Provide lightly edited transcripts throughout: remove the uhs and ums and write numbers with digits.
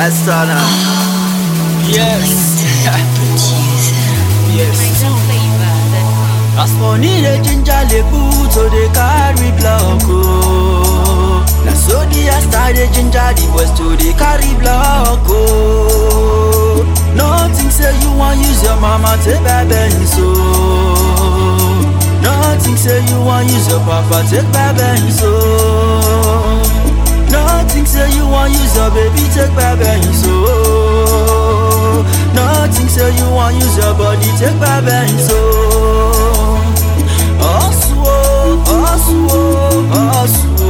Astana. Yes. Yes. As money the ginger the boot so they carry block. Oh. Now so the Asta the ginger the west to the carry block. Oh. Nothing say you want use your mama take baby so. Nothing say you want use your papa take baby so. Nothing say you want use your baby take baby so. Nothing say you want use your body take baby so. Oswo, oswo, oswo,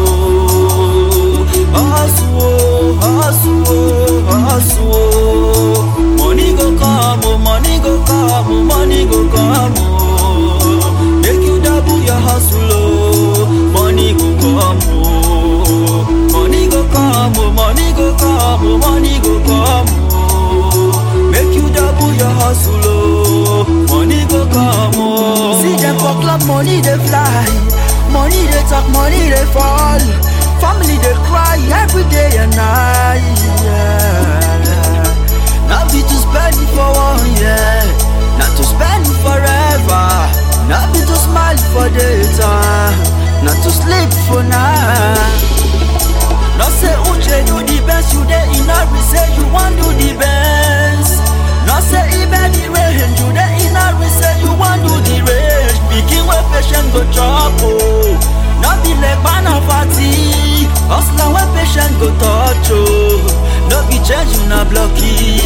oswo, oswo, oswo. Money go come, oh, money go come, oh, money go come, oh. Make you double your hustle, oh. Money go come, oh. Money go come, oh, money go come, oh, money go come, oh. Make you double your hustle, oh. Money go come, oh. See them for club, money they fly. Money they talk, money they fall. Family they cry every day and night, yeah. Not be to spend it for 1 year, not to spend it forever. Not be to smile for daytime, not to sleep for night. Not say Uche do the best, you dey in a say you want do the best. Not say even the range, you dey in a say you want do the range. Begin with patient go chop, oh. Not be like banana party, hustler when patient go touch, oh. No be change, you not blocky.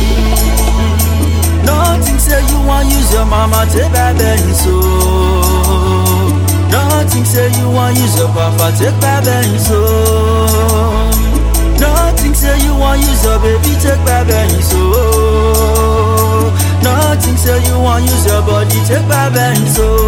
Nothing say you want use your mama take baby so. Nothing say you want use your papa take baby so. Nothing say you want use your baby take baby so. Nothing say you want use your body take baby so.